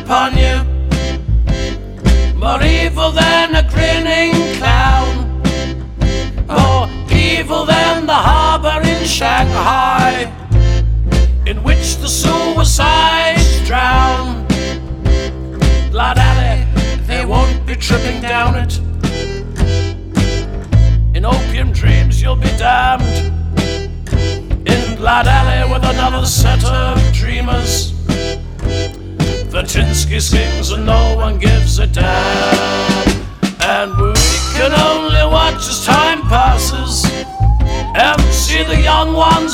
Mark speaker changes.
Speaker 1: upon you, more evil than a grinning clown, more evil than the harbor in Shanghai, in which the suicides drown. Blood Alley, they won't be tripping down it. In opium dreams you'll be damned. In Blood Alley with another set of dreamers, Vatinsky sings and no one gives a damn. And we can only watch as time passes and see the young ones